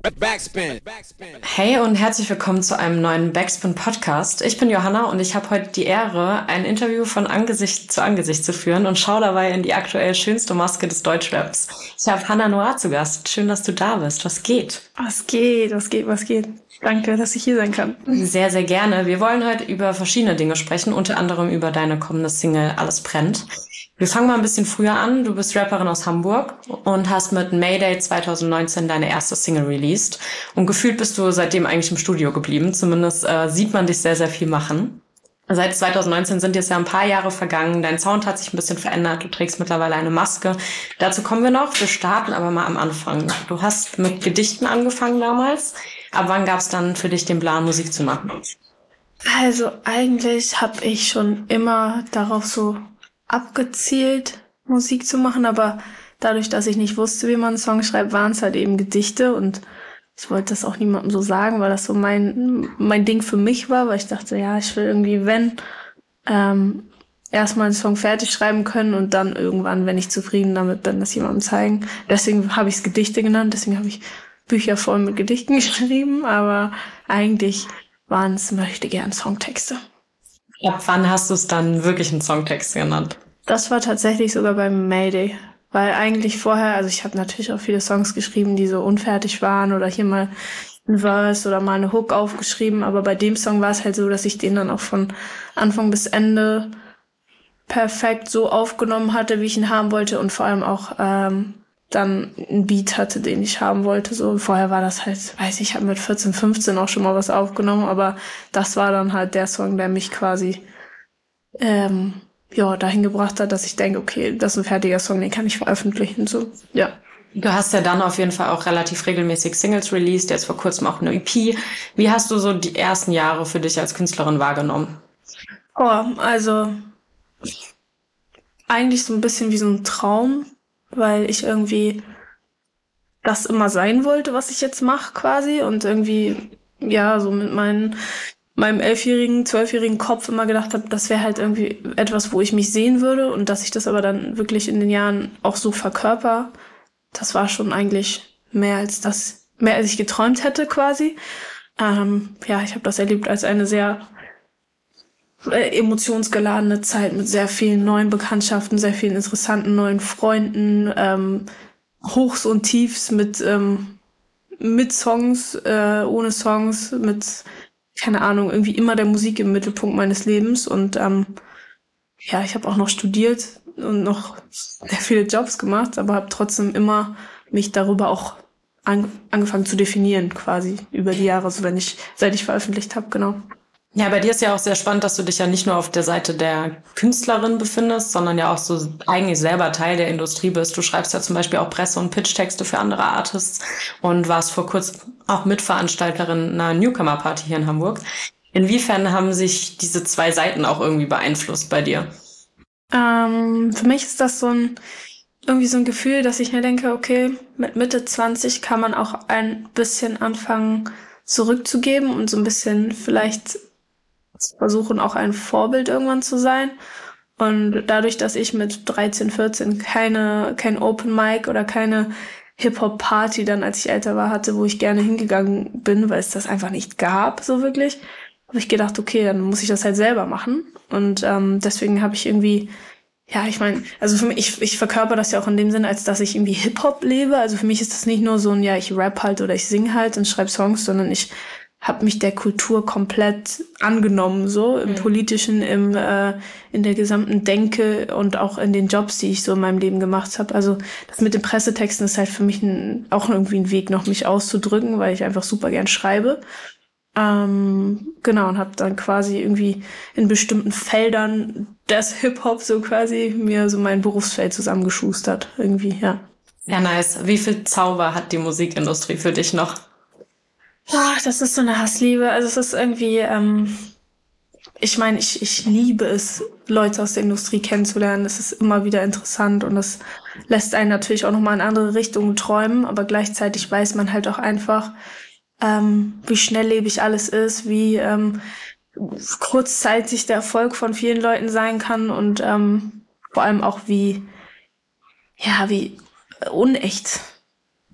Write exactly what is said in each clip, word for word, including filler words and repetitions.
Backspin. Hey und herzlich willkommen zu einem neuen Backspin Podcast. Ich bin Johanna und ich habe heute die Ehre, ein Interview von Angesicht zu Angesicht zu führen und schaue dabei in die aktuell schönste Maske des Deutschraps. Ich habe Hannah Noir zu Gast. Schön, dass du da bist. Was geht? Was geht? Was geht? Was geht? Danke, dass ich hier sein kann. Sehr, sehr gerne. Wir wollen heute über verschiedene Dinge sprechen, unter anderem über deine kommende Single Alles brennt. Wir fangen mal ein bisschen früher an. Du bist Rapperin aus Hamburg und hast mit Mayday zwanzig neunzehn deine erste Single released. Und gefühlt bist du seitdem eigentlich im Studio geblieben. Zumindest äh, sieht man dich sehr, sehr viel machen. Seit zwanzig neunzehn sind jetzt ja ein paar Jahre vergangen. Dein Sound hat sich ein bisschen verändert. Du trägst mittlerweile eine Maske. Dazu kommen wir noch. Wir starten aber mal am Anfang. Du hast mit Gedichten angefangen damals. Ab wann gab es dann für dich den Plan, Musik zu machen? Also eigentlich habe ich schon immer darauf so abgezielt, Musik zu machen, aber dadurch, dass ich nicht wusste, wie man einen Song schreibt, waren es halt eben Gedichte und ich wollte das auch niemandem so sagen, weil das so mein mein Ding für mich war, weil ich dachte, ja, ich will irgendwie, wenn, ähm, erstmal einen Song fertig schreiben können und dann irgendwann, wenn ich zufrieden damit bin, das jemandem zeigen. Deswegen habe ich es Gedichte genannt, deswegen habe ich Bücher voll mit Gedichten geschrieben, aber eigentlich waren es möchte gern Songtexte. Ab wann hast du es dann wirklich einen Songtext genannt? Das war tatsächlich sogar beim Mayday, weil eigentlich vorher, also ich habe natürlich auch viele Songs geschrieben, die so unfertig waren oder hier mal ein Verse oder mal eine Hook aufgeschrieben, aber bei dem Song war es halt so, dass ich den dann auch von Anfang bis Ende perfekt so aufgenommen hatte, wie ich ihn haben wollte und vor allem auch ähm, dann einen Beat hatte, den ich haben wollte. So vorher war das halt, weiß ich, ich habe mit vierzehn, fünfzehn auch schon mal was aufgenommen, aber das war dann halt der Song, der mich quasi ähm, ja dahin gebracht hat, dass ich denke, okay, das ist ein fertiger Song, den kann ich veröffentlichen. So, ja. Du hast ja dann auf jeden Fall auch relativ regelmäßig Singles released, jetzt vor kurzem auch eine E P. Wie hast du so die ersten Jahre für dich als Künstlerin wahrgenommen? Oh, also eigentlich so ein bisschen wie so ein Traum, weil ich irgendwie das immer sein wollte, was ich jetzt mache quasi und irgendwie, ja, so mit meinen, meinem elfjährigen, zwölfjährigen Kopf immer gedacht habe, das wäre halt irgendwie etwas, wo ich mich sehen würde und dass ich das aber dann wirklich in den Jahren auch so verkörper, das war schon eigentlich mehr als das, mehr als ich geträumt hätte quasi. Ähm, ja, ich habe das erlebt als eine sehr emotionsgeladene Zeit mit sehr vielen neuen Bekanntschaften, sehr vielen interessanten neuen Freunden, ähm, Hochs und Tiefs mit ähm, mit Songs, äh, ohne Songs, mit, keine Ahnung, irgendwie immer der Musik im Mittelpunkt meines Lebens und ähm, ja, ich habe auch noch studiert und noch sehr viele Jobs gemacht, aber habe trotzdem immer mich darüber auch an, angefangen zu definieren quasi über die Jahre, so wenn ich, seit ich veröffentlicht habe, genau. Ja, bei dir ist ja auch sehr spannend, dass du dich ja nicht nur auf der Seite der Künstlerin befindest, sondern ja auch so eigentlich selber Teil der Industrie bist. Du schreibst ja zum Beispiel auch Presse- und Pitch-Texte für andere Artists und warst vor kurzem auch Mitveranstalterin einer Newcomer-Party hier in Hamburg. Inwiefern haben sich diese zwei Seiten auch irgendwie beeinflusst bei dir? Ähm, für mich ist das so ein irgendwie so ein Gefühl, dass ich mir denke, okay, mit Mitte zwanzig kann man auch ein bisschen anfangen zurückzugeben und so ein bisschen vielleicht versuchen, auch ein Vorbild irgendwann zu sein. Und dadurch, dass ich mit dreizehn, vierzehn keine kein Open Mic oder keine Hip-Hop-Party dann, als ich älter war, hatte, wo ich gerne hingegangen bin, weil es das einfach nicht gab, so wirklich, habe ich gedacht, okay, dann muss ich das halt selber machen. Und ähm, deswegen habe ich irgendwie, ja, ich meine, also für mich, ich, ich verkörper das ja auch in dem Sinne, als dass ich irgendwie Hip-Hop lebe. Also für mich ist das nicht nur so ein, ja, ich rap halt oder ich sing halt und schreibe Songs, sondern ich habe mich der Kultur komplett angenommen, so im Politischen, im äh, in der gesamten Denke und auch in den Jobs, die ich so in meinem Leben gemacht habe. Also das mit den Pressetexten ist halt für mich ein, auch irgendwie ein Weg, noch mich auszudrücken, weil ich einfach super gern schreibe. Ähm, genau, und habe dann quasi irgendwie in bestimmten Feldern des Hip-Hop so quasi mir so mein Berufsfeld zusammengeschustert. Irgendwie, ja. Ja, nice. Wie viel Zauber hat die Musikindustrie für dich noch? Boah, das ist so eine Hassliebe. Also es ist irgendwie, ähm, ich meine, ich, ich liebe es, Leute aus der Industrie kennenzulernen. Es ist immer wieder interessant und das lässt einen natürlich auch nochmal in andere Richtungen träumen, aber gleichzeitig weiß man halt auch einfach, ähm, wie schnelllebig alles ist, wie ähm, kurzzeitig der Erfolg von vielen Leuten sein kann und ähm, vor allem auch wie, ja, wie unecht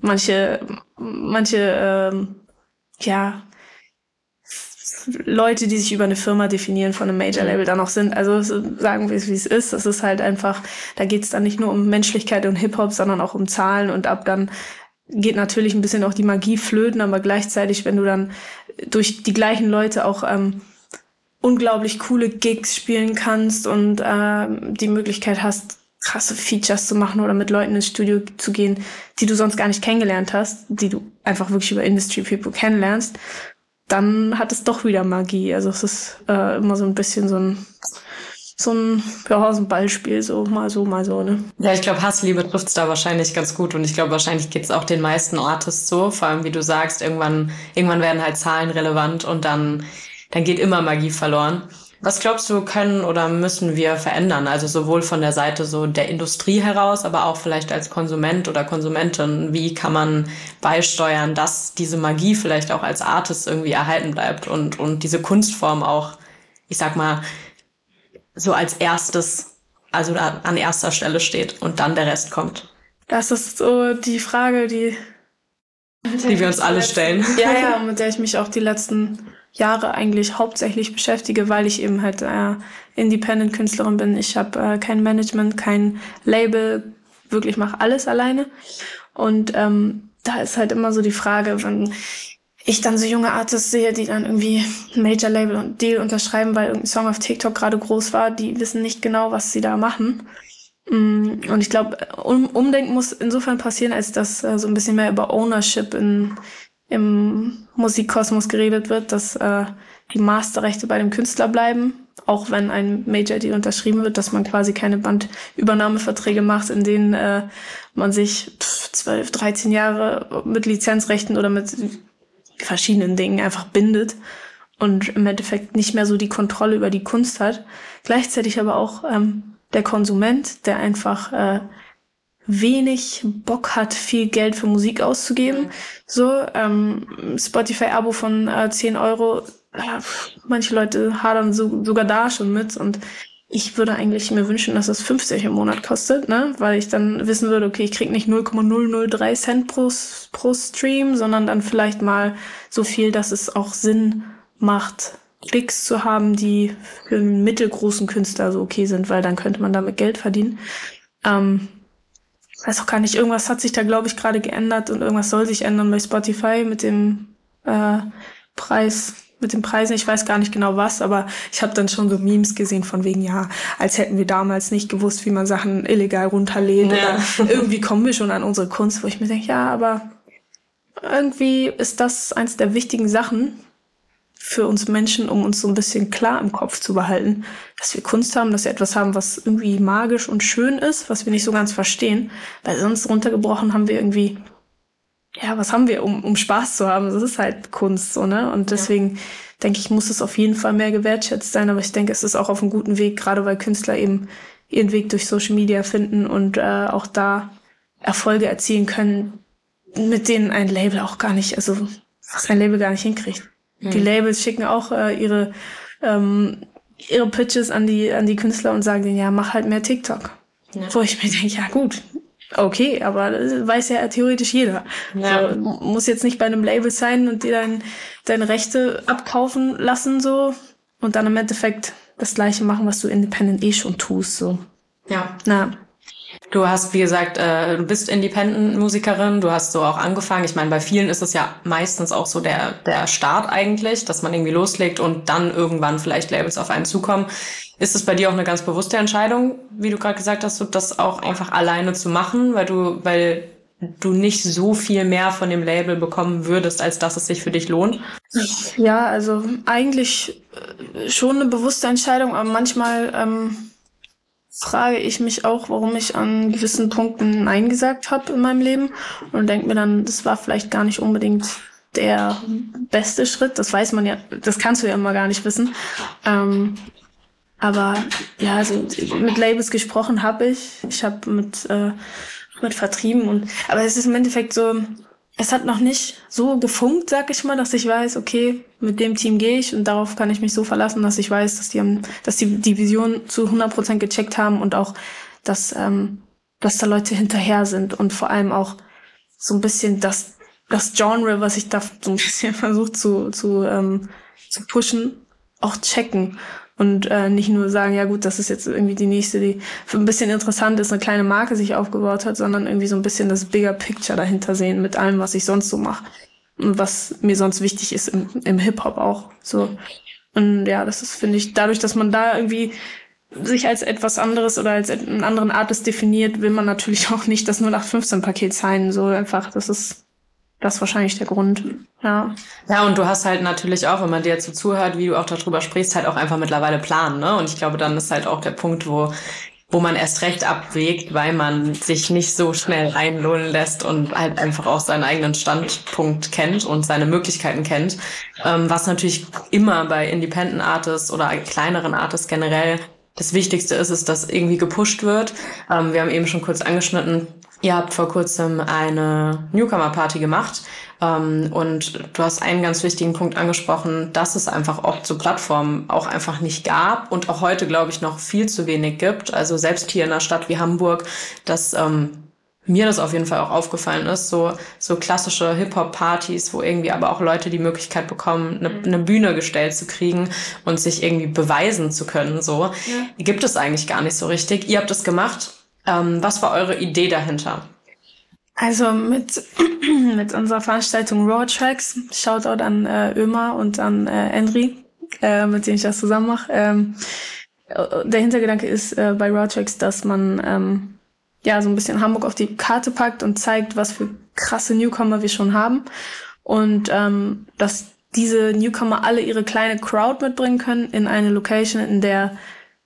manche, manche, ähm, ja, Leute, die sich über eine Firma definieren, von einem Major-Label dann auch sind. Also sagen wir es, wie es ist. Das ist halt einfach, da geht es dann nicht nur um Menschlichkeit und Hip-Hop, sondern auch um Zahlen. Und ab dann geht natürlich ein bisschen auch die Magie flöten, aber gleichzeitig, wenn du dann durch die gleichen Leute auch ähm, unglaublich coole Gigs spielen kannst und ähm, die Möglichkeit hast, krasse Features zu machen oder mit Leuten ins Studio zu gehen, die du sonst gar nicht kennengelernt hast, die du einfach wirklich über Industry People kennenlernst, dann hat es doch wieder Magie. Also es ist äh, immer so ein bisschen so ein so ein, ja, so ein Ballspiel, so mal so, mal so, ne? Ja, ich glaube, Hassliebe trifft's da wahrscheinlich ganz gut und ich glaube, wahrscheinlich geht's auch den meisten Artists so, vor allem wie du sagst, irgendwann irgendwann werden halt Zahlen relevant und dann dann geht immer Magie verloren. Was glaubst du, können oder müssen wir verändern? Also sowohl von der Seite so der Industrie heraus, aber auch vielleicht als Konsument oder Konsumentin. Wie kann man beisteuern, dass diese Magie vielleicht auch als Artist irgendwie erhalten bleibt und, und diese Kunstform auch, ich sag mal, so als erstes, also an erster Stelle steht und dann der Rest kommt? Das ist so die Frage, die, die wir uns alle stellen. Ja, ja, mit der ich mich auch die letzten Jahre eigentlich hauptsächlich beschäftige, weil ich eben halt äh, Independent-Künstlerin bin. Ich habe äh, kein Management, kein Label, wirklich mache alles alleine. Und ähm, da ist halt immer so die Frage, wenn ich dann so junge Artists sehe, die dann irgendwie ein Major-Label und Deal unterschreiben, weil irgendein Song auf TikTok gerade groß war, die wissen nicht genau, was sie da machen. Und ich glaube, um, Umdenken muss insofern passieren, als dass äh, so ein bisschen mehr über Ownership in im Musikkosmos geredet wird, dass äh, die Masterrechte bei dem Künstler bleiben, auch wenn ein Major-Deal unterschrieben wird, dass man quasi keine Bandübernahmeverträge macht, in denen äh, man sich zwölf, dreizehn Jahre mit Lizenzrechten oder mit verschiedenen Dingen einfach bindet und im Endeffekt nicht mehr so die Kontrolle über die Kunst hat. Gleichzeitig aber auch ähm, der Konsument, der einfach äh, wenig Bock hat, viel Geld für Musik auszugeben. So, ähm, Spotify-Abo von äh, zehn Euro, äh, manche Leute hadern so, sogar da schon mit und ich würde eigentlich mir wünschen, dass es fünfzig im Monat kostet, ne, weil ich dann wissen würde, okay, ich krieg nicht null Komma null null drei Cent pro, pro Stream, sondern dann vielleicht mal so viel, dass es auch Sinn macht, Klicks zu haben, die für einen mittelgroßen Künstler so okay sind, weil dann könnte man damit Geld verdienen. Ähm, weiß auch gar nicht, irgendwas hat sich da, glaube ich, gerade geändert und irgendwas soll sich ändern bei Spotify mit dem äh, Preis, mit den Preisen. Ich weiß gar nicht genau was, aber ich habe dann schon so Memes gesehen von wegen, ja, als hätten wir damals nicht gewusst, wie man Sachen illegal runterlädt ja. Oder irgendwie kommen wir schon an unsere Kunst, wo ich mir denke, ja, aber irgendwie ist das eins der wichtigen Sachen für uns Menschen, um uns so ein bisschen klar im Kopf zu behalten, dass wir Kunst haben, dass wir etwas haben, was irgendwie magisch und schön ist, was wir nicht so ganz verstehen, weil sonst runtergebrochen haben wir irgendwie, ja, was haben wir, um, um Spaß zu haben? Das ist halt Kunst, so, ne? Und deswegen ja. denke ich, muss es auf jeden Fall mehr gewertschätzt sein, aber ich denke, es ist auch auf einem guten Weg, gerade weil Künstler eben ihren Weg durch Social Media finden und äh, auch da Erfolge erzielen können, mit denen ein Label auch gar nicht, also was ein Label gar nicht hinkriegt. Die Labels schicken auch äh, ihre ähm, ihre Pitches an die an die Künstler und sagen denen, ja, mach halt mehr TikTok. Ja. Wo ich mir denke, ja gut, okay, aber das weiß ja theoretisch jeder. Ja. So, muss jetzt nicht bei einem Label sein und dir dein, deine Rechte abkaufen lassen so und dann im Endeffekt das Gleiche machen, was du independent eh schon tust. So. Ja. Na. Du hast, wie gesagt, äh, du bist Independent-Musikerin, du hast so auch angefangen. Ich meine, bei vielen ist es ja meistens auch so der der Start eigentlich, dass man irgendwie loslegt und dann irgendwann vielleicht Labels auf einen zukommen. Ist es bei dir auch eine ganz bewusste Entscheidung, wie du gerade gesagt hast, das auch einfach alleine zu machen, weil du weil du nicht so viel mehr von dem Label bekommen würdest, als dass es sich für dich lohnt? Ja, also eigentlich schon eine bewusste Entscheidung, aber manchmal ähm frage ich mich auch, warum ich an gewissen Punkten Nein gesagt habe in meinem Leben und denke mir dann, das war vielleicht gar nicht unbedingt der beste Schritt. Das weiß man ja, das kannst du ja immer gar nicht wissen. Ähm, aber ja, also mit Labels gesprochen habe ich. Ich habe mit äh, mit vertrieben und aber es ist im Endeffekt so, es hat noch nicht so gefunkt, sag ich mal, dass ich weiß, okay, mit dem Team gehe ich und darauf kann ich mich so verlassen, dass ich weiß, dass die haben, dass die die Vision zu hundert Prozent gecheckt haben und auch, dass ähm, dass da Leute hinterher sind und vor allem auch so ein bisschen das, das Genre, was ich da so ein bisschen versucht zu, zu, ähm, zu pushen, auch checken. Und äh, nicht nur sagen, ja gut, das ist jetzt irgendwie die nächste, die für ein bisschen interessant ist, eine kleine Marke sich aufgebaut hat, sondern irgendwie so ein bisschen das Bigger Picture dahinter sehen mit allem, was ich sonst so mache. Und was mir sonst wichtig ist im, im Hip-Hop auch. So. Und ja, das ist, finde ich, dadurch, dass man da irgendwie sich als etwas anderes oder als einen anderen Artist definiert, will man natürlich auch nicht das null acht fünfzehn Paket sein. So einfach, das ist das ist wahrscheinlich der Grund. Ja. Ja, und du hast halt natürlich auch, wenn man dir jetzt so zuhört, wie du auch darüber sprichst, halt auch einfach mittlerweile Plan, ne? Und ich glaube, dann ist halt auch der Punkt, wo wo man erst recht abwägt, weil man sich nicht so schnell einlullen lässt und halt einfach auch seinen eigenen Standpunkt kennt und seine Möglichkeiten kennt. Ähm, was natürlich immer bei Independent Artists oder kleineren Artists generell das Wichtigste ist, ist, dass irgendwie gepusht wird. Ähm, wir haben eben schon kurz angeschnitten, ihr habt vor kurzem eine Newcomer-Party gemacht. Um, und du hast einen ganz wichtigen Punkt angesprochen, dass es einfach oft so Plattformen auch einfach nicht gab und auch heute, glaube ich, noch viel zu wenig gibt. Also selbst hier in einer Stadt wie Hamburg, dass ähm, mir das auf jeden Fall auch aufgefallen ist, so so klassische Hip-Hop-Partys, wo irgendwie aber auch Leute die Möglichkeit bekommen, eine, eine Bühne gestellt zu kriegen und sich irgendwie beweisen zu können. So ja. Gibt es eigentlich gar nicht so richtig. Ihr habt es gemacht. Ähm, was war eure Idee dahinter? Also mit mit unserer Veranstaltung Raw Tracks, Shoutout an äh, Ömer und an äh, Henry, äh, mit denen ich das zusammen mache. Ähm, der Hintergedanke ist äh, bei Raw Tracks, dass man ähm, ja so ein bisschen Hamburg auf die Karte packt und zeigt, was für krasse Newcomer wir schon haben und ähm, dass diese Newcomer alle ihre kleine Crowd mitbringen können in eine Location, in der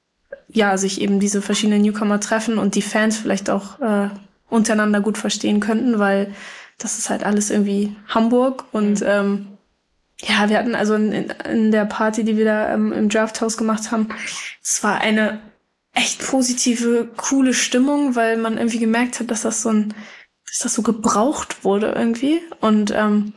ja sich eben diese verschiedenen Newcomer treffen und die Fans vielleicht auch äh, untereinander gut verstehen könnten, weil das ist halt alles irgendwie Hamburg und ähm, ja, wir hatten also in, in der Party, die wir da ähm, im Drafthaus gemacht haben, es war eine echt positive, coole Stimmung, weil man irgendwie gemerkt hat, dass das so ein, dass das so gebraucht wurde irgendwie und ähm,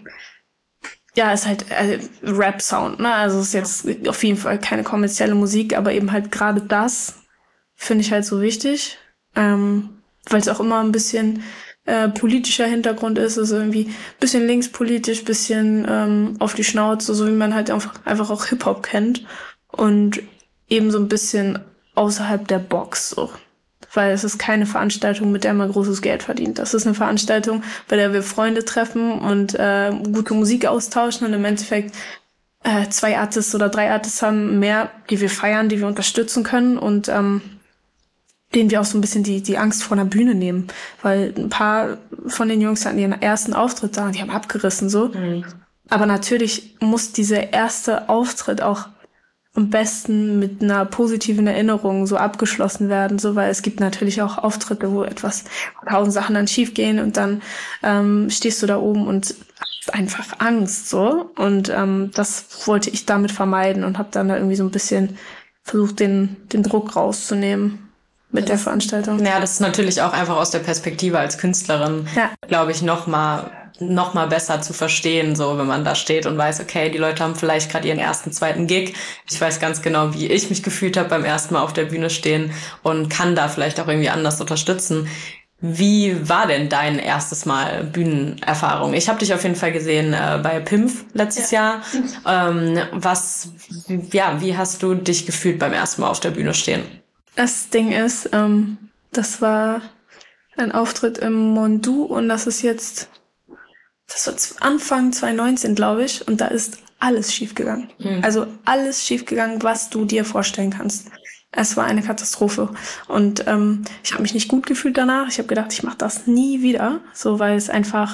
ja, ist halt äh, Rap-Sound, ne, also ist jetzt auf jeden Fall keine kommerzielle Musik, aber eben halt gerade das finde ich halt so wichtig, ähm, weil es auch immer ein bisschen äh, politischer Hintergrund ist, also irgendwie ein bisschen linkspolitisch, bisschen ähm, auf die Schnauze, so wie man halt einfach, einfach auch Hip-Hop kennt und eben so ein bisschen außerhalb der Box, so. Weil es ist keine Veranstaltung, mit der man großes Geld verdient. Das ist eine Veranstaltung, bei der wir Freunde treffen und äh, gute Musik austauschen und im Endeffekt äh, zwei Artists oder drei Artists haben mehr, die wir feiern, die wir unterstützen können und ähm, denen wir auch so ein bisschen die die Angst vor einer Bühne nehmen. Weil ein paar von den Jungs hatten ihren ersten Auftritt da und die haben abgerissen so. Mhm. Aber natürlich muss dieser erste Auftritt auch am besten mit einer positiven Erinnerung so abgeschlossen werden, so, weil es gibt natürlich auch Auftritte, wo etwas, tausend Sachen dann schief gehen und dann ähm, stehst du da oben und hast einfach Angst, so. Und ähm, das wollte ich damit vermeiden und habe dann da irgendwie so ein bisschen versucht, den den Druck rauszunehmen mit das, der Veranstaltung. Ja, das ist natürlich auch einfach aus der Perspektive als Künstlerin, ja. glaube ich, noch mal noch mal besser zu verstehen, so wenn man da steht und weiß, okay, die Leute haben vielleicht gerade ihren ersten, zweiten Gig. Ich weiß ganz genau, wie ich mich gefühlt habe beim ersten Mal auf der Bühne stehen und kann da vielleicht auch irgendwie anders unterstützen. Wie war denn dein erstes Mal Bühnenerfahrung? Ich habe dich auf jeden Fall gesehen äh, bei P I M F letztes ja. Jahr. Ähm, was, ja, wie hast du dich gefühlt beim ersten Mal auf der Bühne stehen? Das Ding ist, ähm, das war ein Auftritt im Mondu und das ist jetzt Das war Anfang zwanzig neunzehn, glaube ich, und da ist alles schiefgegangen. Mhm. Also alles schiefgegangen, was du dir vorstellen kannst. Es war eine Katastrophe. Und ähm, ich habe mich nicht gut gefühlt danach. Ich habe gedacht, ich mache das nie wieder. So, weil es einfach,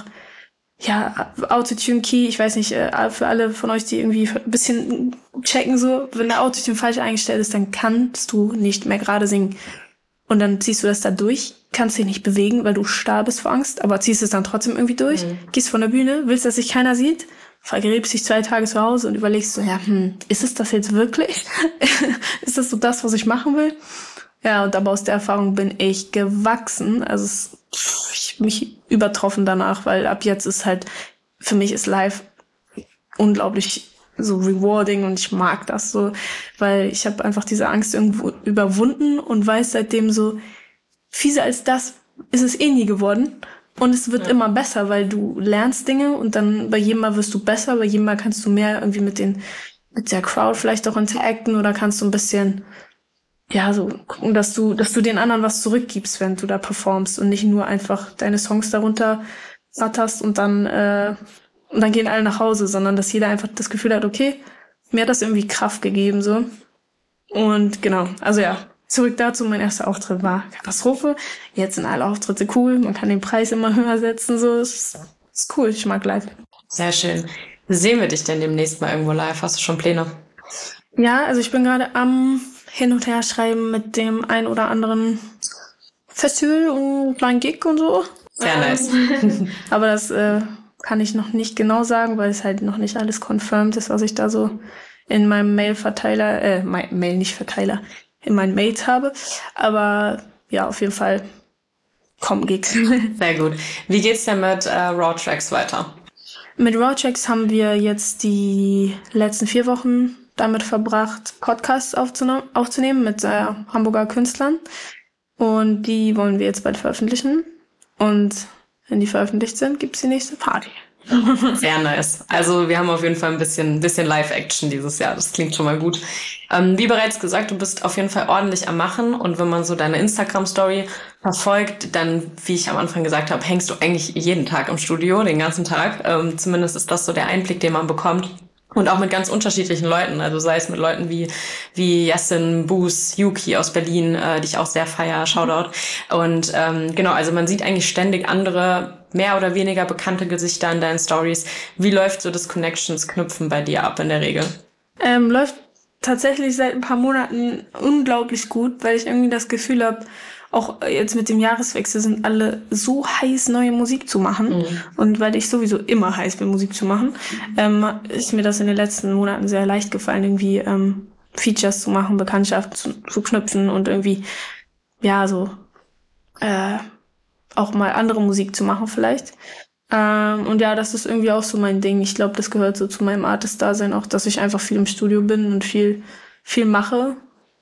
ja, Autotune-Key, ich weiß nicht, äh, für alle von euch, die irgendwie ein bisschen checken, so, wenn der Autotune falsch eingestellt ist, dann kannst du nicht mehr gerade singen. Und dann ziehst du das da durch, kannst dich nicht bewegen, weil du starr bist vor Angst, aber ziehst es dann trotzdem irgendwie durch, mhm. gehst von der Bühne, willst, dass sich keiner sieht, vergräbst dich zwei Tage zu Hause und überlegst so, ja, hm, ist es das jetzt wirklich? Ist das so das, was ich machen will? Ja, und aber aus der Erfahrung bin ich gewachsen, also es, ich mich übertroffen danach, weil ab jetzt ist halt, für mich ist live unglaublich so rewarding und ich mag das so, weil ich habe einfach diese Angst irgendwo überwunden und weiß seitdem so, fieser als das ist es eh nie geworden Und es wird Ja. immer besser, weil du lernst Dinge und dann bei jedem Mal wirst du besser, bei jedem Mal kannst du mehr irgendwie mit den, mit der Crowd vielleicht auch interacten oder kannst du ein bisschen, ja, so gucken, dass du, dass du den anderen was zurückgibst, wenn du da performst und nicht nur einfach deine Songs darunter ratterst und dann, äh, und dann gehen alle nach Hause, sondern dass jeder einfach das Gefühl hat, okay, mir hat das irgendwie Kraft gegeben, so. Und genau, also ja, zurück dazu, mein erster Auftritt war Katastrophe. Jetzt sind alle Auftritte cool, man kann den Preis immer höher setzen, so, ist, ist cool, ich mag live. Sehr schön. Sehen wir dich denn demnächst mal irgendwo live? Hast du schon Pläne? Ja, also ich bin gerade am Hin- und Herschreiben mit dem ein oder anderen Festival und kleinen Gig und so. Sehr nice. Aber das äh, kann ich noch nicht genau sagen, weil es halt noch nicht alles confirmed ist, was ich da so in meinem Mail-Verteiler, äh, mein Mail nicht Verteiler, in meinen Mails habe. Aber ja, auf jeden Fall kommen Gigs. Sehr gut. Wie geht's denn mit äh, Raw Tracks weiter? Mit Raw Tracks haben wir jetzt die letzten vier Wochen damit verbracht, Podcasts aufzunehmen, aufzunehmen mit äh, Hamburger Künstlern. Und die wollen wir jetzt bald veröffentlichen. Und wenn die veröffentlicht sind, gibt's die nächste Party. Sehr nice. Also wir haben auf jeden Fall ein bisschen, bisschen Live-Action dieses Jahr. Das klingt schon mal gut. Ähm, wie bereits gesagt, du bist auf jeden Fall ordentlich am Machen. Und wenn man so deine Instagram-Story verfolgt, dann, wie ich am Anfang gesagt habe, hängst du eigentlich jeden Tag im Studio, den ganzen Tag. Ähm, zumindest ist das so der Einblick, den man bekommt. Und auch mit ganz unterschiedlichen Leuten, also sei es mit Leuten wie wie Yasin, Boos, Yuki aus Berlin, äh, die ich auch sehr feier, Shoutout. Und ähm, genau, also man sieht eigentlich ständig andere, mehr oder weniger bekannte Gesichter in deinen Stories. Wie läuft so das Connections-Knüpfen bei dir ab in der Regel? Ähm, läuft tatsächlich seit ein paar Monaten unglaublich gut, weil ich irgendwie das Gefühl habe, auch jetzt mit dem Jahreswechsel sind alle so heiß, neue Musik zu machen. Mhm. Und weil ich sowieso immer heiß bin, Musik zu machen, ähm, ist mir das in den letzten Monaten sehr leicht gefallen, irgendwie ähm, Features zu machen, Bekanntschaften zu, zu knüpfen und irgendwie, ja, so äh, auch mal andere Musik zu machen vielleicht. Ähm, und ja, das ist irgendwie auch so mein Ding. Ich glaube, das gehört so zu meinem Artist-Dasein auch, dass ich einfach viel im Studio bin und viel, viel mache.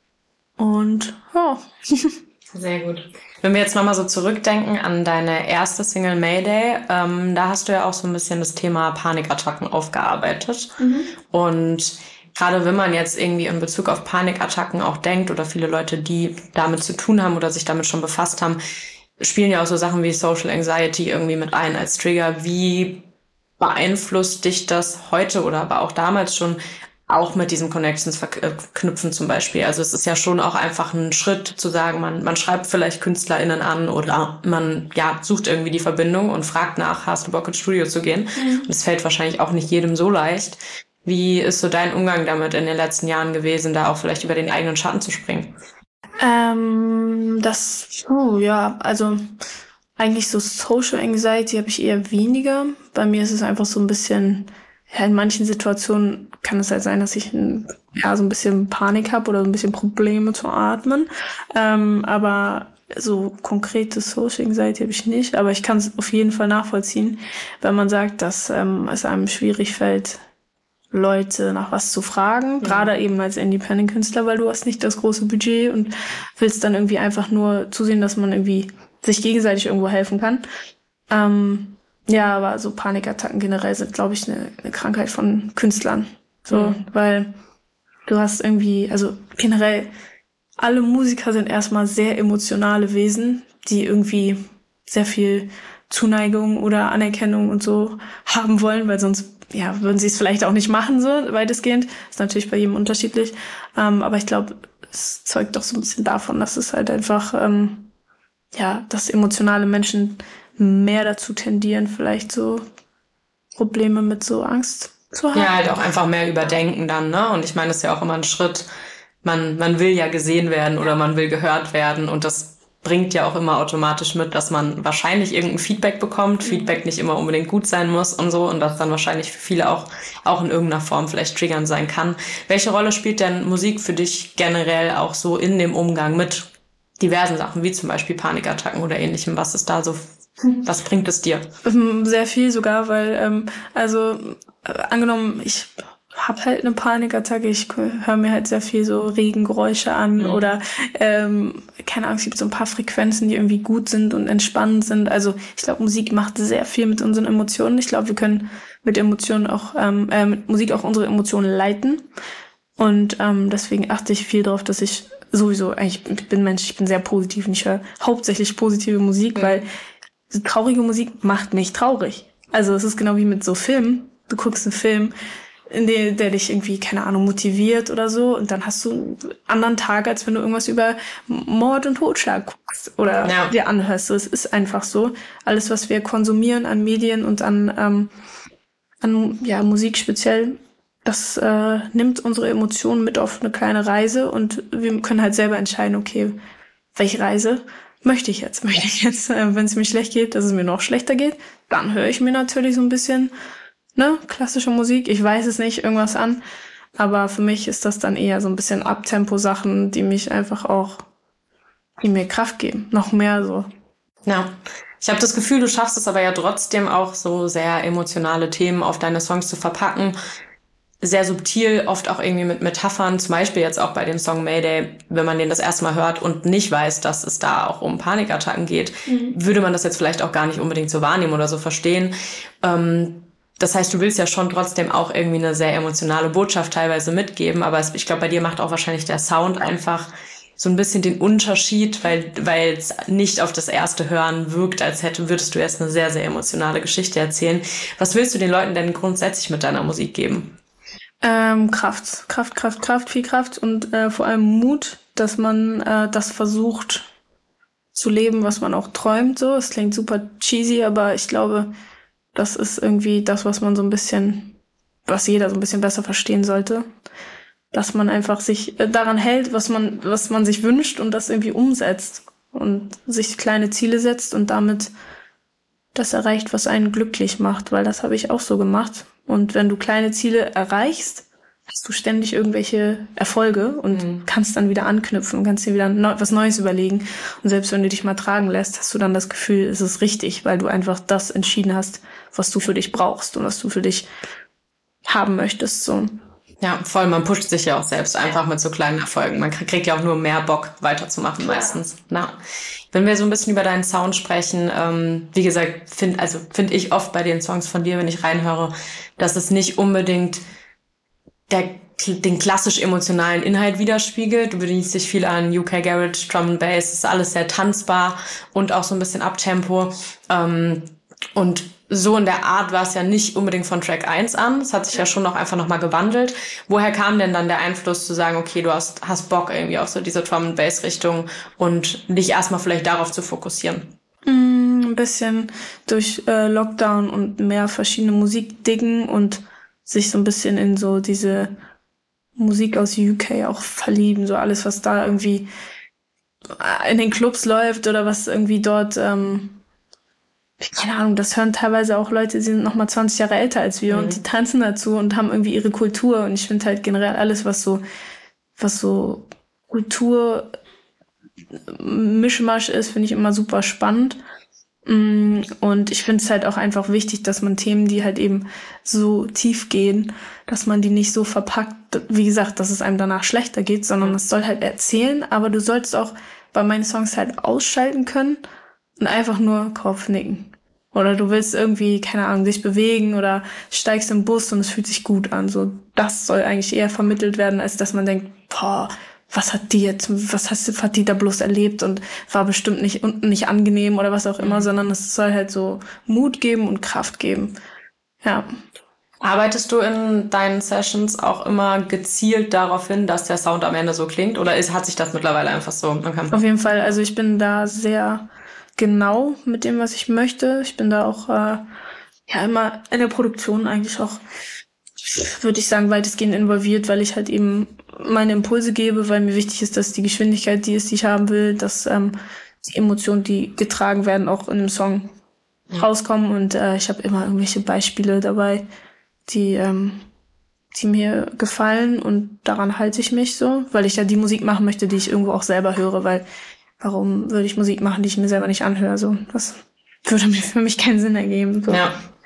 Und ja. Sehr gut. Wenn wir jetzt nochmal so zurückdenken an deine erste Single Mayday, ähm, da hast du ja auch so ein bisschen das Thema Panikattacken aufgearbeitet. Mhm. Und gerade wenn man jetzt irgendwie in Bezug auf Panikattacken auch denkt oder viele Leute, die damit zu tun haben oder sich damit schon befasst haben, spielen ja auch so Sachen wie Social Anxiety irgendwie mit ein als Trigger. Wie beeinflusst dich das heute oder aber auch damals schon auch mit diesen Connections verknüpfen zum Beispiel? Also es ist ja schon auch einfach ein Schritt zu sagen, man man schreibt vielleicht KünstlerInnen an oder man ja sucht irgendwie die Verbindung und fragt nach, hast du Bock ins Studio zu gehen? Mhm. Und es fällt wahrscheinlich auch nicht jedem so leicht. Wie ist so dein Umgang damit in den letzten Jahren gewesen, da auch vielleicht über den eigenen Schatten zu springen? Ähm, das, oh ja, also eigentlich so Social Anxiety habe ich eher weniger. Bei mir ist es einfach so ein bisschen, ja, in manchen Situationen kann es halt sein, dass ich ein, ja, so ein bisschen Panik habe oder so ein bisschen Probleme zu atmen. Ähm, aber so konkrete Social Anxiety habe ich nicht. Aber ich kann es auf jeden Fall nachvollziehen, wenn man sagt, dass ähm, es einem schwierig fällt, Leute nach was zu fragen, ja. Gerade eben als Independent-Künstler, weil du hast nicht das große Budget und willst dann irgendwie einfach nur zusehen, dass man irgendwie sich gegenseitig irgendwo helfen kann. Ähm, ja, aber so Panikattacken generell sind, glaube ich, eine, eine Krankheit von Künstlern. So, mhm. Weil du hast irgendwie, also generell, alle Musiker sind erstmal sehr emotionale Wesen, die irgendwie sehr viel Zuneigung oder Anerkennung und so haben wollen, weil sonst ja, würden sie es vielleicht auch nicht machen, so weitestgehend. Ist natürlich bei jedem unterschiedlich. Ähm, aber ich glaube, es zeugt doch so ein bisschen davon, dass es halt einfach, ähm, ja, dass emotionale Menschen mehr dazu tendieren, vielleicht so Probleme mit so Angst zu haben. Ja, halt auch einfach mehr überdenken dann, ne? Und ich meine, das ist ja auch immer ein Schritt. Man, man will ja gesehen werden oder man will gehört werden und das bringt ja auch immer automatisch mit, dass man wahrscheinlich irgendein Feedback bekommt, mhm. Feedback nicht immer unbedingt gut sein muss und so und das dann wahrscheinlich für viele auch auch in irgendeiner Form vielleicht triggernd sein kann. Welche Rolle spielt denn Musik für dich generell auch so in dem Umgang mit diversen Sachen, wie zum Beispiel Panikattacken oder ähnlichem? Was ist da so, was bringt es dir? Sehr viel sogar, weil, ähm, also äh, angenommen, ich hab halt eine Panikattacke. Ich höre mir halt sehr viel so Regengeräusche an mhm. oder ähm, keine Ahnung, es gibt so ein paar Frequenzen, die irgendwie gut sind und entspannend sind. Also ich glaube, Musik macht sehr viel mit unseren Emotionen. Ich glaube, wir können mit Emotionen auch, ähm, äh, mit Musik auch unsere Emotionen leiten. Und ähm, deswegen achte ich viel darauf, dass ich sowieso, eigentlich, ich bin Mensch, ich bin sehr positiv und ich höre hauptsächlich positive Musik, mhm. weil traurige Musik macht mich traurig. Also es ist genau wie mit so Filmen. Du guckst einen Film, in der, der dich irgendwie, keine Ahnung, motiviert oder so. Und dann hast du einen anderen Tag, als wenn du irgendwas über Mord und Totschlag guckst oder ja. dir anhörst. Es ist einfach so. Alles, was wir konsumieren an Medien und an, ähm, an ja, Musik speziell, das äh, nimmt unsere Emotionen mit auf eine kleine Reise. Und wir können halt selber entscheiden, okay, welche Reise möchte ich jetzt? Möchte ich jetzt, äh, wenn es mir schlecht geht, dass es mir noch schlechter geht? Dann höre ich mir natürlich so ein bisschen ne, klassische Musik, ich weiß es nicht, irgendwas an. Aber für mich ist das dann eher so ein bisschen Abtempo-Sachen, die mich einfach auch, die mir Kraft geben. Noch mehr so. Ja, ich habe das Gefühl, du schaffst es aber ja trotzdem auch so sehr emotionale Themen auf deine Songs zu verpacken. Sehr subtil, oft auch irgendwie mit Metaphern. Zum Beispiel jetzt auch bei dem Song Mayday, wenn man den das erste Mal hört und nicht weiß, dass es da auch um Panikattacken geht, mhm. würde man das jetzt vielleicht auch gar nicht unbedingt so wahrnehmen oder so verstehen. Ähm, Das heißt, du willst ja schon trotzdem auch irgendwie eine sehr emotionale Botschaft teilweise mitgeben, aber es, ich glaube, bei dir macht auch wahrscheinlich der Sound einfach so ein bisschen den Unterschied, weil weil es nicht auf das erste Hören wirkt, als hätte würdest du erst eine sehr, sehr emotionale Geschichte erzählen. Was willst du den Leuten denn grundsätzlich mit deiner Musik geben? Ähm, Kraft, Kraft, Kraft, Kraft, viel Kraft und äh, vor allem Mut, dass man äh, das versucht zu leben, was man auch träumt. So, es klingt super cheesy, aber ich glaube, das ist irgendwie das, was man so ein bisschen, was jeder so ein bisschen besser verstehen sollte. Dass man einfach sich daran hält, was man, was man sich wünscht und das irgendwie umsetzt. Und sich kleine Ziele setzt und damit das erreicht, was einen glücklich macht. Weil das habe ich auch so gemacht. Und wenn du kleine Ziele erreichst, hast du ständig irgendwelche Erfolge und mhm. kannst dann wieder anknüpfen und kannst dir wieder neu, was Neues überlegen. Und selbst wenn du dich mal tragen lässt, hast du dann das Gefühl, es ist richtig, weil du einfach das entschieden hast, was du für dich brauchst und was du für dich haben möchtest. So. Ja, voll. Man pusht sich ja auch selbst einfach mit so kleinen Erfolgen. Man kriegt ja auch nur mehr Bock, weiterzumachen meistens. Na, wenn wir so ein bisschen über deinen Sound sprechen, ähm, wie gesagt, finde also finde ich oft bei den Songs von dir, wenn ich reinhöre, dass es nicht unbedingt der den klassisch emotionalen Inhalt widerspiegelt. Du bedienst dich viel an U K Garage, Drum and Bass, ist alles sehr tanzbar und auch so ein bisschen Abtempo. Ähm, und so in der Art war es ja nicht unbedingt von Track eins an. Es hat sich ja schon noch einfach nochmal gewandelt. Woher kam denn dann der Einfluss zu sagen, okay, du hast, hast Bock irgendwie auf so diese Drum and Bass Richtung und dich erstmal vielleicht darauf zu fokussieren? Mm, ein bisschen durch äh, Lockdown und mehr verschiedene Musik diggen und sich so ein bisschen in so diese Musik aus U K auch verlieben, so alles, was da irgendwie in den Clubs läuft oder was irgendwie dort, ähm, keine Ahnung, das hören teilweise auch Leute, die sind noch mal zwanzig Jahre älter als wir mhm. und die tanzen dazu und haben irgendwie ihre Kultur und ich finde halt generell alles, was so, was so Kultur Mischmasch ist, finde ich immer super spannend. Und ich finde es halt auch einfach wichtig, dass man Themen, die halt eben so tief gehen, dass man die nicht so verpackt, wie gesagt, dass es einem danach schlechter geht, sondern es soll halt erzählen, aber du sollst auch bei meinen Songs halt ausschalten können und einfach nur Kopf nicken. Oder du willst irgendwie, keine Ahnung, dich bewegen oder steigst im Bus und es fühlt sich gut an. So, das soll eigentlich eher vermittelt werden, als dass man denkt, boah, was hat die jetzt, was hast, hat die da bloß erlebt und war bestimmt nicht unten nicht angenehm oder was auch immer, mhm. sondern es soll halt so Mut geben und Kraft geben. Ja. Arbeitest du in deinen Sessions auch immer gezielt darauf hin, dass der Sound am Ende so klingt oder ist, hat sich das mittlerweile einfach so? Man kann Auf jeden Fall, also ich bin da sehr genau mit dem, was ich möchte. Ich bin da auch äh, ja immer in der Produktion eigentlich auch, würde ich sagen, weitestgehend involviert, weil ich halt eben meine Impulse gebe, weil mir wichtig ist, dass die Geschwindigkeit die ist, die ich haben will, dass ähm, die Emotionen, die getragen werden, auch in einem Song ja. rauskommen und äh, ich habe immer irgendwelche Beispiele dabei, die ähm, die mir gefallen und daran halte ich mich so, weil ich ja die Musik machen möchte, die ich irgendwo auch selber höre, weil warum würde ich Musik machen, die ich mir selber nicht anhöre, so, das würde mir für mich keinen Sinn ergeben. So. Ja.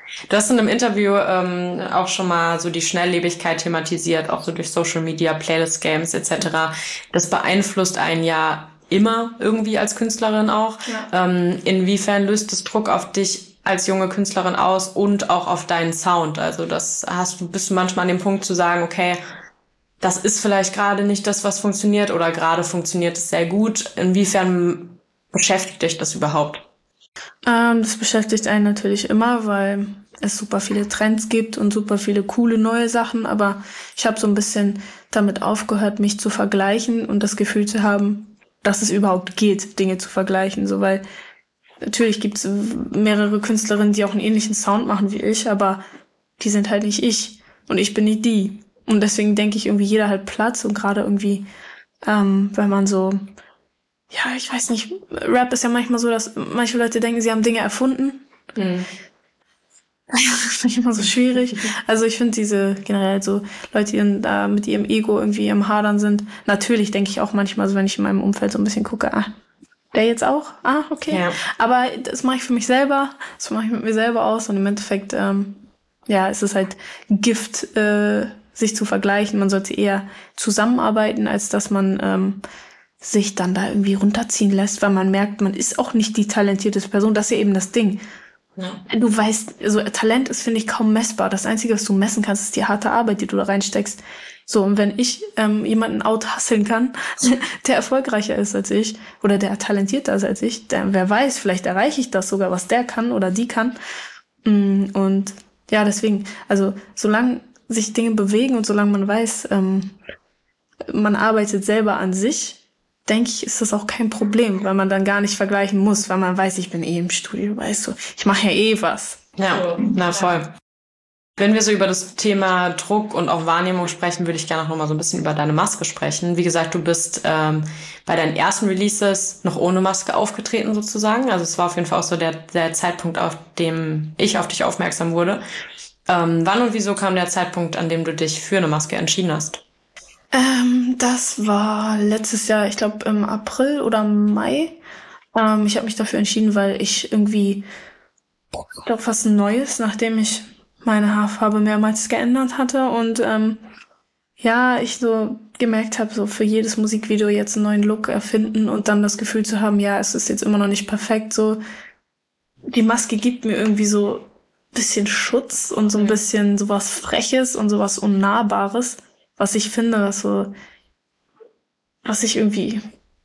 Du hast in einem Interview ähm, auch schon mal so die Schnelllebigkeit thematisiert, auch so durch Social Media, Playlist, Games et cetera. Das beeinflusst einen ja immer irgendwie als Künstlerin auch. Ja. Ähm, inwiefern löst das Druck auf dich als junge Künstlerin aus und auch auf deinen Sound? Also das hast du, bist du manchmal an dem Punkt zu sagen, okay, das ist vielleicht gerade nicht das, was funktioniert, oder gerade funktioniert es sehr gut. Inwiefern beschäftigt dich das überhaupt? Ähm, das beschäftigt einen natürlich immer, weil es super viele Trends gibt und super viele coole neue Sachen, aber ich habe so ein bisschen damit aufgehört, mich zu vergleichen und das Gefühl zu haben, dass es überhaupt geht, Dinge zu vergleichen, so, weil natürlich gibt es mehrere Künstlerinnen, die auch einen ähnlichen Sound machen wie ich, aber die sind halt nicht ich und ich bin nicht die. Und deswegen denke ich, irgendwie jeder hat Platz, und gerade irgendwie, ähm, wenn man so, ja, ich weiß nicht, Rap ist ja manchmal so, dass manche Leute denken, sie haben Dinge erfunden. Mhm. Das finde ich immer so schwierig. Also ich finde diese generell so Leute, die da mit ihrem Ego irgendwie im Hadern sind. Natürlich denke ich auch manchmal so, wenn ich in meinem Umfeld so ein bisschen gucke, ah, der jetzt auch? Ah, okay. Ja. Aber das mache ich für mich selber. Das mache ich mit mir selber aus. Und im Endeffekt, ähm, ja, es ist halt Gift, äh, sich zu vergleichen. Man sollte eher zusammenarbeiten, als dass man ähm, sich dann da irgendwie runterziehen lässt, weil man merkt, man ist auch nicht die talentierteste Person. Das ist ja eben das Ding. Ja. Du weißt, also Talent ist, finde ich, kaum messbar. Das Einzige, was du messen kannst, ist die harte Arbeit, die du da reinsteckst. So, und wenn ich ähm, jemanden out-hustlen kann, der erfolgreicher ist als ich oder der talentierter ist als ich, der, wer weiß, vielleicht erreiche ich das sogar, was der kann oder die kann. Und ja, deswegen, also solange sich Dinge bewegen und solange man weiß, ähm, man arbeitet selber an sich, denke ich, ist das auch kein Problem, weil man dann gar nicht vergleichen muss, weil man weiß, ich bin eh im Studio, weißt du, ich mache ja eh was. Ja, na voll. Wenn wir so über das Thema Druck und auch Wahrnehmung sprechen, würde ich gerne noch mal so ein bisschen über deine Maske sprechen. Wie gesagt, du bist ähm, bei deinen ersten Releases noch ohne Maske aufgetreten sozusagen. Also es war auf jeden Fall auch so der, der Zeitpunkt, auf dem ich auf dich aufmerksam wurde. Ähm, wann und wieso kam der Zeitpunkt, an dem du dich für eine Maske entschieden hast? Ähm, das war letztes Jahr, ich glaube im April oder Mai. Ähm, ich habe mich dafür entschieden, weil ich irgendwie, ich glaube, was Neues, nachdem ich meine Haarfarbe mehrmals geändert hatte und ähm, ja, ich so gemerkt habe, so für jedes Musikvideo jetzt einen neuen Look erfinden und dann das Gefühl zu haben, ja, es ist jetzt immer noch nicht perfekt, so die Maske gibt mir irgendwie so ein bisschen Schutz und so ein bisschen sowas Freches und sowas Unnahbares, was ich finde, was so, was ich irgendwie,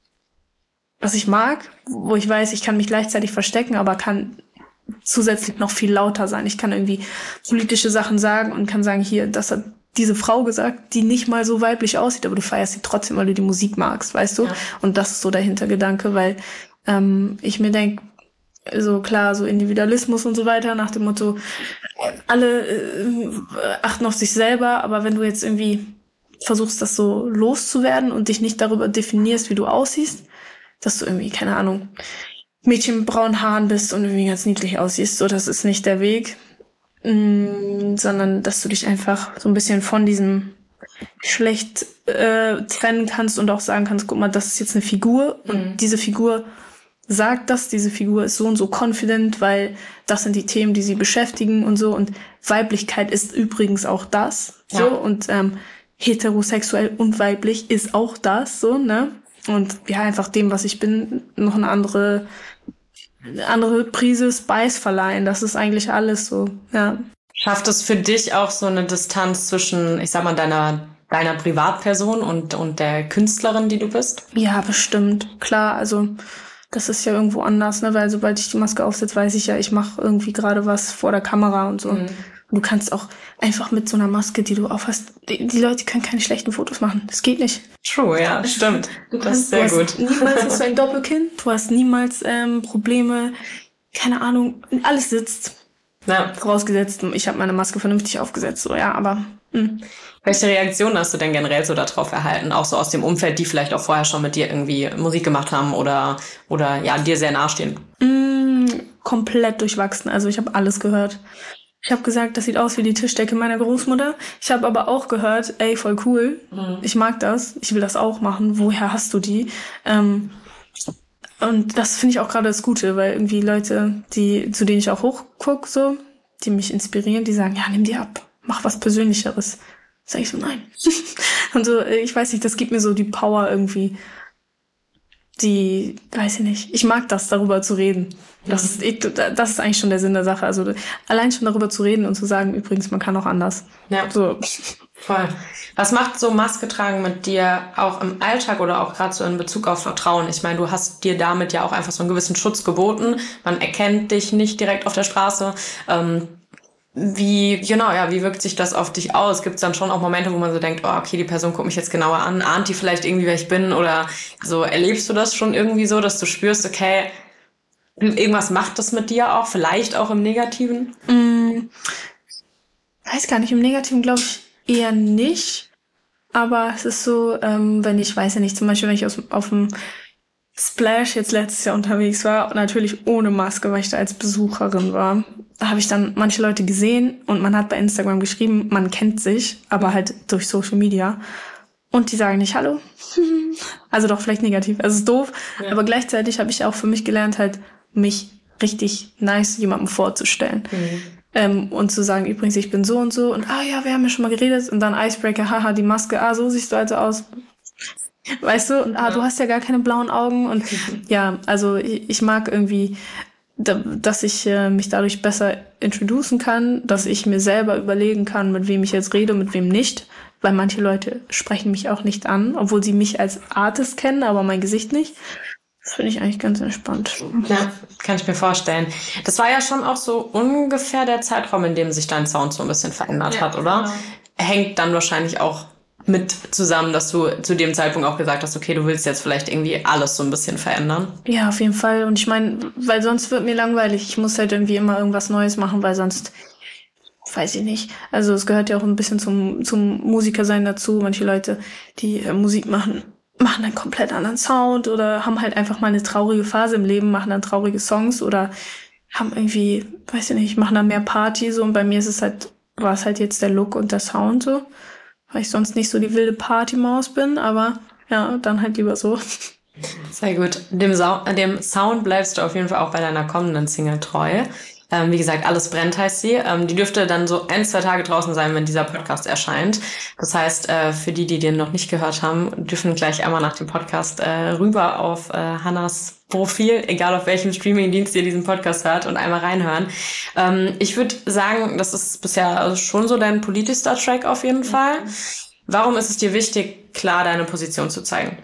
was ich mag, wo ich weiß, ich kann mich gleichzeitig verstecken, aber kann zusätzlich noch viel lauter sein. Ich kann irgendwie politische Sachen sagen und kann sagen, hier, das hat diese Frau gesagt, die nicht mal so weiblich aussieht, aber du feierst sie trotzdem, weil du die Musik magst, weißt du? Ja. Und das ist so der Hintergedanke, weil ähm, ich mir denke, so klar, so Individualismus und so weiter, nach dem Motto, alle äh, achten auf sich selber, aber wenn du jetzt irgendwie versuchst, das so loszuwerden und dich nicht darüber definierst, wie du aussiehst, dass du irgendwie, keine Ahnung, Mädchen mit braunen Haaren bist und irgendwie ganz niedlich aussiehst, so, das ist nicht der Weg, mm, sondern dass du dich einfach so ein bisschen von diesem Geschlecht äh, trennen kannst und auch sagen kannst, guck mal, das ist jetzt eine Figur und mhm. diese Figur sagt das, diese Figur ist so und so confident, weil das sind die Themen, die sie beschäftigen und so, und Weiblichkeit ist übrigens auch das, so, ja. Und ähm, heterosexuell und weiblich ist auch das, so, ne? Und ja, einfach dem, was ich bin, noch eine andere eine andere Prise Spice verleihen. Das ist eigentlich alles so, ja. Schafft es für dich auch so eine Distanz zwischen, ich sag mal, deiner deiner Privatperson und und der Künstlerin, die du bist? Ja, bestimmt. Klar, also das ist ja irgendwo anders, ne? Weil sobald ich die Maske aufsetze, weiß ich ja, ich mache irgendwie gerade was vor der Kamera und so. Mhm. Du kannst auch einfach mit so einer Maske, die du aufhast, die, die Leute können keine schlechten Fotos machen. Das geht nicht. True, ja, stimmt. Du das kannst, ist sehr du gut. Niemals hast du ein Doppelkinn. Du hast niemals ähm, Probleme. Keine Ahnung, alles sitzt. Ja. Vorausgesetzt, ich habe meine Maske vernünftig aufgesetzt. So, ja, aber... Mh. Welche Reaktionen hast du denn generell so darauf erhalten? Auch so aus dem Umfeld, die vielleicht auch vorher schon mit dir irgendwie Musik gemacht haben oder oder ja dir sehr nahestehen? Mm, komplett durchwachsen. Also ich habe alles gehört. Ich habe gesagt, das sieht aus wie die Tischdecke meiner Großmutter. Ich habe aber auch gehört, ey, voll cool. Mhm. Ich mag das. Ich will das auch machen. Woher hast du die? Ähm, und das finde ich auch gerade das Gute, weil irgendwie Leute, die zu denen ich auch hochguck, so, die mich inspirieren, die sagen, ja, nimm die ab, mach was Persönlicheres. Sag ich so, nein. Und so, ich weiß nicht, das gibt mir so die Power irgendwie, die, weiß ich nicht, ich mag das, darüber zu reden. Das ist, ich, das ist eigentlich schon der Sinn der Sache. Also allein schon darüber zu reden und zu sagen, übrigens, man kann auch anders. Ja, so. Voll. Was macht so Maske tragen mit dir auch im Alltag oder auch gerade so in Bezug auf Vertrauen? Ich meine, du hast dir damit ja auch einfach so einen gewissen Schutz geboten. Man erkennt dich nicht direkt auf der Straße. Ähm, wie, genau, ja, wie wirkt sich das auf dich aus? Gibt es dann schon auch Momente, wo man so denkt, oh, okay, die Person guckt mich jetzt genauer an, ahnt die vielleicht irgendwie, wer ich bin? Oder so, erlebst du das schon irgendwie so, dass du spürst, okay, irgendwas macht das mit dir auch, vielleicht auch im Negativen? Mm, weiß gar nicht, im Negativen glaube ich eher nicht. Aber es ist so, ähm, wenn ich, weiß ja nicht, zum Beispiel, wenn ich aus, auf dem Splash jetzt letztes Jahr unterwegs war, natürlich ohne Maske, weil ich da als Besucherin war, da habe ich dann manche Leute gesehen und man hat bei Instagram geschrieben, man kennt sich, aber halt durch Social Media. Und die sagen nicht Hallo. Also doch vielleicht negativ. Also es ist doof. Ja. Aber gleichzeitig habe ich auch für mich gelernt, halt mich richtig nice jemandem vorzustellen. Mhm. Ähm, und zu sagen, übrigens, ich bin so und so. Und ah ja, wir haben ja schon mal geredet. Und dann Icebreaker, haha, die Maske, ah, so siehst du also aus. Weißt du? Und ah, ja. Du hast ja gar keine blauen Augen. Und ja, also ich, ich mag irgendwie, da, dass ich äh, mich dadurch besser introducen kann, dass ich mir selber überlegen kann, mit wem ich jetzt rede und mit wem nicht. Weil manche Leute sprechen mich auch nicht an, obwohl sie mich als Artist kennen, aber mein Gesicht nicht. Das finde ich eigentlich ganz entspannt. Ja, kann ich mir vorstellen. Das war ja schon auch so ungefähr der Zeitraum, in dem sich dein Sound so ein bisschen verändert ja, hat, oder? Genau. Hängt dann wahrscheinlich auch mit zusammen, dass du zu dem Zeitpunkt auch gesagt hast, okay, du willst jetzt vielleicht irgendwie alles so ein bisschen verändern. Ja, auf jeden Fall. Und ich meine, weil sonst wird mir langweilig. Ich muss halt irgendwie immer irgendwas Neues machen, weil sonst, weiß ich nicht. Also es gehört ja auch ein bisschen zum zum Musikersein dazu. Manche Leute, die äh, Musik machen, machen einen komplett anderen Sound oder haben halt einfach mal eine traurige Phase im Leben, machen dann traurige Songs oder haben irgendwie, weiß ich nicht, machen dann mehr Party so. Und bei mir ist es halt, war es halt jetzt der Look und der Sound so. Weil ich sonst nicht so die wilde Partymaus bin, aber ja, dann halt lieber so. Sehr gut. Dem, Sau- dem Sound bleibst du auf jeden Fall auch bei deiner kommenden Single treu. Ähm, wie gesagt, Alles brennt heißt sie. Ähm, die dürfte dann so ein, zwei Tage draußen sein, wenn dieser Podcast erscheint. Das heißt, äh, für die, die den noch nicht gehört haben, dürfen gleich einmal nach dem Podcast äh, rüber auf äh, Hannas Profil, egal auf welchem Streamingdienst ihr diesen Podcast hört, und einmal reinhören. Ähm, ich würde sagen, das ist bisher schon so dein politischster Track auf jeden Fall. Warum ist es dir wichtig, klar deine Position zu zeigen?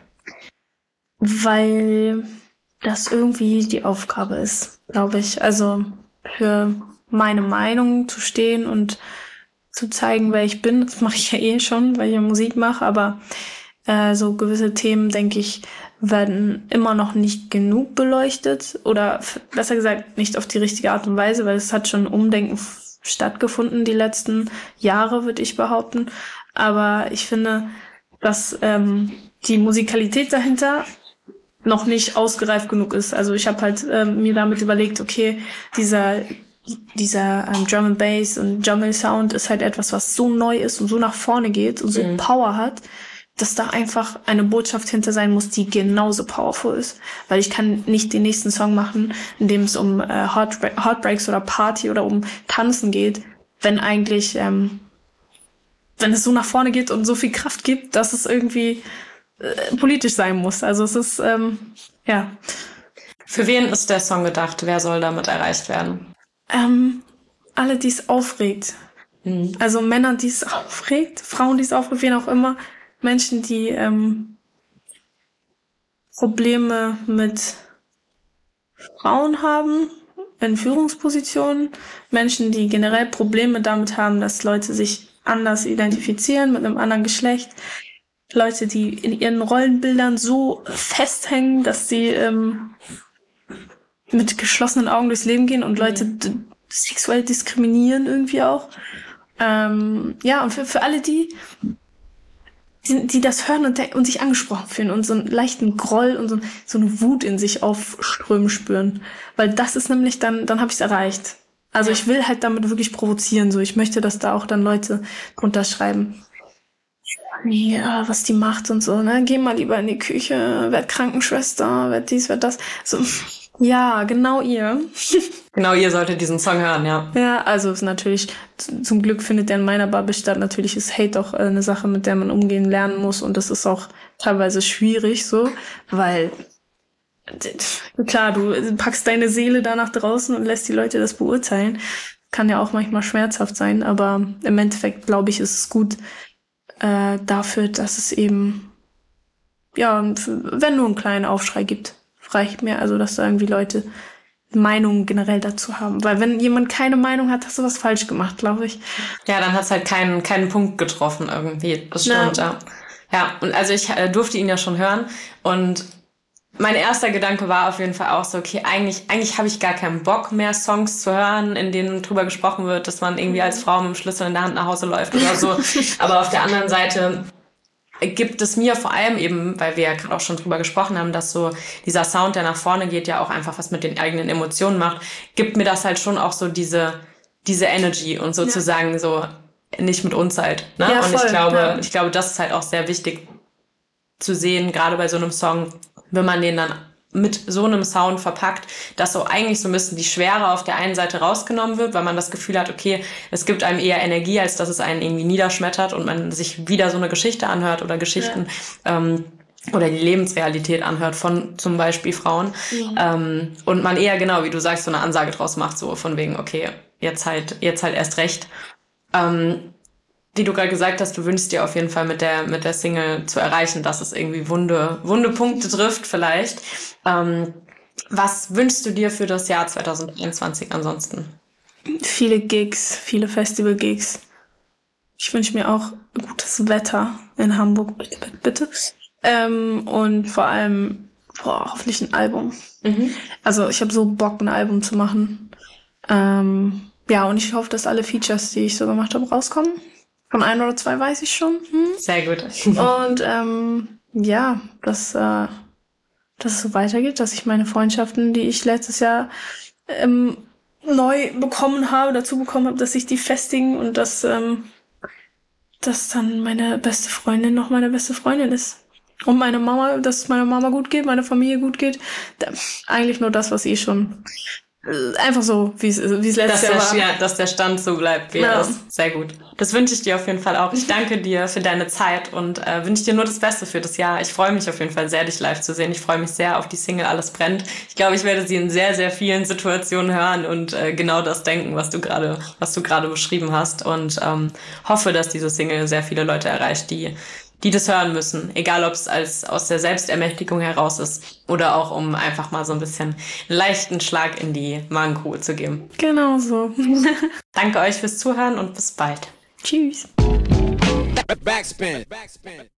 Weil das irgendwie die Aufgabe ist, glaube ich. Also für meine Meinung zu stehen und zu zeigen, wer ich bin. Das mache ich ja eh schon, weil ich ja Musik mache. Aber äh, so gewisse Themen, denke ich, werden immer noch nicht genug beleuchtet. Oder besser gesagt, nicht auf die richtige Art und Weise, weil es hat schon ein Umdenken f- stattgefunden die letzten Jahre, würde ich behaupten. Aber ich finde, dass ähm, die Musikalität dahinter noch nicht ausgereift genug ist. Also ich habe halt ähm, mir damit überlegt, okay, dieser dieser ähm, Drum and Bass und Jungle Sound ist halt etwas, was so neu ist und so nach vorne geht und so mhm. Power hat, dass da einfach eine Botschaft hinter sein muss, die genauso powerful ist. Weil ich kann nicht den nächsten Song machen, in dem es um äh, Heartbreak- Heartbreaks oder Party oder um Tanzen geht, wenn eigentlich, ähm, wenn es so nach vorne geht und so viel Kraft gibt, dass es irgendwie äh, politisch sein muss. Also es ist, ähm, ja. Für wen ist der Song gedacht? Wer soll damit erreicht werden? Ähm, alle, die es aufregt. Mhm. Also Männer, die es aufregt, Frauen, die es aufregt, wen auch immer. Menschen, die ähm, Probleme mit Frauen haben, in Führungspositionen. Menschen, die generell Probleme damit haben, dass Leute sich anders identifizieren mit einem anderen Geschlecht. Leute, die in ihren Rollenbildern so festhängen, dass sie ähm, mit geschlossenen Augen durchs Leben gehen und Leute d- sexuell diskriminieren irgendwie auch. Ähm, ja, und für, für alle die, die, die das hören und, de- und sich angesprochen fühlen und so einen leichten Groll und so, so eine Wut in sich aufströmen spüren. Weil das ist nämlich dann, dann habe ich es erreicht. Also ja. Ich will halt damit wirklich provozieren. So, ich möchte, dass da auch dann Leute drunter schreiben. Ja, was die macht und so, ne? Geh mal lieber in die Küche, werd Krankenschwester, werd dies, werd das. So, Ja, genau ihr. Genau, ihr solltet diesen Song hören, ja. Ja, also ist natürlich, zum Glück findet der in meiner Bubble statt. Natürlich ist Hate auch eine Sache, mit der man umgehen lernen muss und das ist auch teilweise schwierig so, weil klar, du packst deine Seele da nach draußen und lässt die Leute das beurteilen. Kann ja auch manchmal schmerzhaft sein, aber im Endeffekt, glaube ich, ist es gut äh, dafür, dass es eben, ja, wenn nur einen kleinen Aufschrei gibt, reicht mir. Also, dass da irgendwie Leute Meinungen generell dazu haben. Weil wenn jemand keine Meinung hat, hast du was falsch gemacht, glaube ich. Ja, dann hat's halt keinen keinen Punkt getroffen irgendwie. Das stimmt, ja. Ja, ja und also ich äh, durfte ihn ja schon hören und mein erster Gedanke war auf jeden Fall auch so, okay, eigentlich eigentlich habe ich gar keinen Bock mehr, Songs zu hören, in denen drüber gesprochen wird, dass man irgendwie als Frau mit dem Schlüssel in der Hand nach Hause läuft oder so. Aber auf der anderen Seite gibt es mir vor allem eben, weil wir ja gerade auch schon drüber gesprochen haben, dass so dieser Sound, der nach vorne geht, ja auch einfach was mit den eigenen Emotionen macht, gibt mir das halt schon auch so diese diese Energy und sozusagen ja. so nicht mit uns halt. Ne? Ja, und voll, ich glaube, ja. ich glaube, das ist halt auch sehr wichtig zu sehen, gerade bei so einem Song, wenn man den dann mit so einem Sound verpackt, dass so eigentlich so ein bisschen die Schwere auf der einen Seite rausgenommen wird, weil man das Gefühl hat, okay, es gibt einem eher Energie, als dass es einen irgendwie niederschmettert und man sich wieder so eine Geschichte anhört oder Geschichten ja. ähm, oder die Lebensrealität anhört von zum Beispiel Frauen. Ja. Ähm, und man eher, genau, wie du sagst, so eine Ansage draus macht, so von wegen, okay, jetzt halt, jetzt halt erst recht. Ähm, wie du gerade gesagt hast, du wünschst dir auf jeden Fall mit der mit der Single zu erreichen, dass es irgendwie wunde wunde Punkte trifft vielleicht. Ähm, was wünschst du dir für das Jahr zwanzig einundzwanzig ansonsten? Viele Gigs, viele Festival-Gigs. Ich wünsche mir auch gutes Wetter in Hamburg, bitte, bitte, bitte. Ähm, und vor allem, boah, hoffentlich ein Album. Mhm. Also ich habe so Bock, ein Album zu machen. Ähm, ja, und ich hoffe, dass alle Features, die ich so gemacht habe, rauskommen. Von ein oder zwei weiß ich schon. Hm? Sehr gut. Und ähm, ja, dass, äh, dass es so weitergeht, dass ich meine Freundschaften, die ich letztes Jahr ähm, neu bekommen habe, dazu bekommen habe, dass ich die festigen und dass, ähm, dass dann meine beste Freundin noch meine beste Freundin ist. Und meine Mama, dass es meiner Mama gut geht, meiner Familie gut geht. Da, eigentlich nur das, was eh schon... Einfach so, wie es wie es letztes Jahr war. Ja, dass der Stand so bleibt, wie er ist. Sehr gut. Das wünsche ich dir auf jeden Fall auch. Ich danke dir für deine Zeit und äh, wünsche dir nur das Beste für das Jahr. Ich freue mich auf jeden Fall sehr, dich live zu sehen. Ich freue mich sehr auf die Single Alles brennt. Ich glaube, ich werde sie in sehr, sehr vielen Situationen hören und äh, genau das denken, was du gerade was du gerade beschrieben hast. Und ähm, hoffe, dass diese Single sehr viele Leute erreicht, die die das hören müssen, egal ob es als aus der Selbstermächtigung heraus ist oder auch um einfach mal so ein bisschen einen leichten Schlag in die Magengrube zu geben. Genau so. Danke euch fürs Zuhören und bis bald. Tschüss. Backspin. Backspin.